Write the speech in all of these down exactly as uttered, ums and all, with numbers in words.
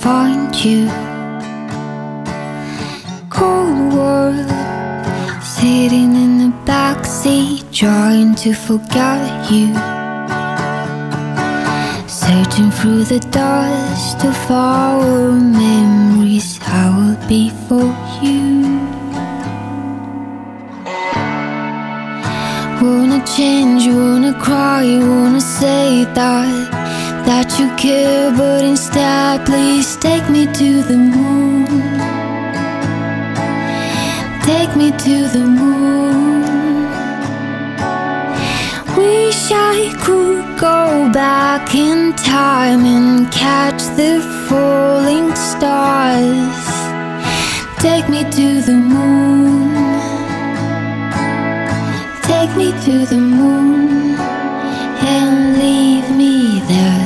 find you. Cold world, sitting in the backseat, trying to forget you. Searching through the dust of our memories, I will be for you. Wanna change, wanna cry, wanna say that That you care, but instead please take me to the moon. Take me to the moon. Wish I could go back in time and catch the falling stars. Take me to the moon. Take me to the moon and leave me there.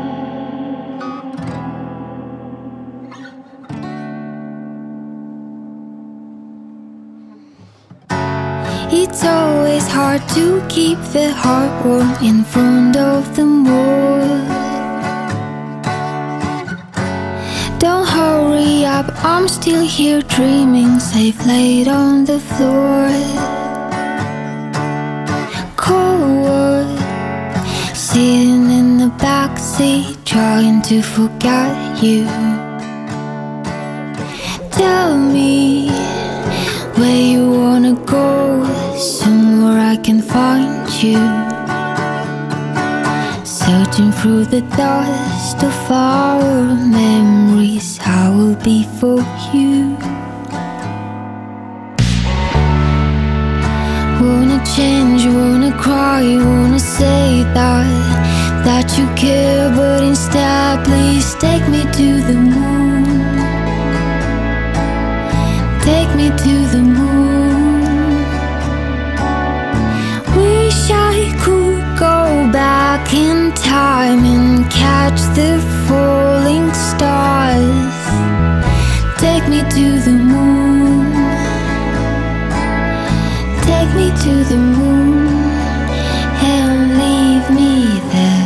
It's always hard to keep the heart warm in front of the moon. Don't hurry up, I'm still here dreaming, safe laid on the floor. Cold world, sitting in the backseat, trying to forget you. Tell me where you wanna go, somewhere I can find you. Searching through the dust of our memories, I will be for you. Wanna change, wanna cry, wanna say that That you care, but instead please take me to the moon. Take me to the moon. Wish I could go back in time and catch the falling stars. Take me to the moon. Take me to the moon and leave me there.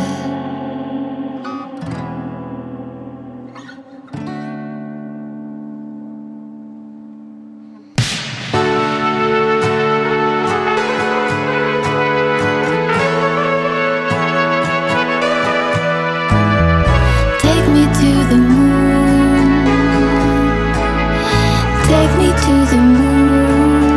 Take me to the moon. Take me to the moon.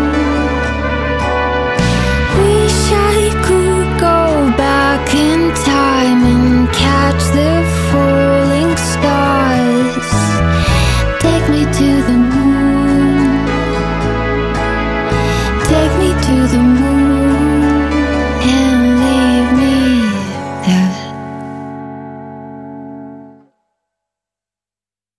Wish I could go back in time and catch the falling stars. Take me to the moon. Take me to the moon.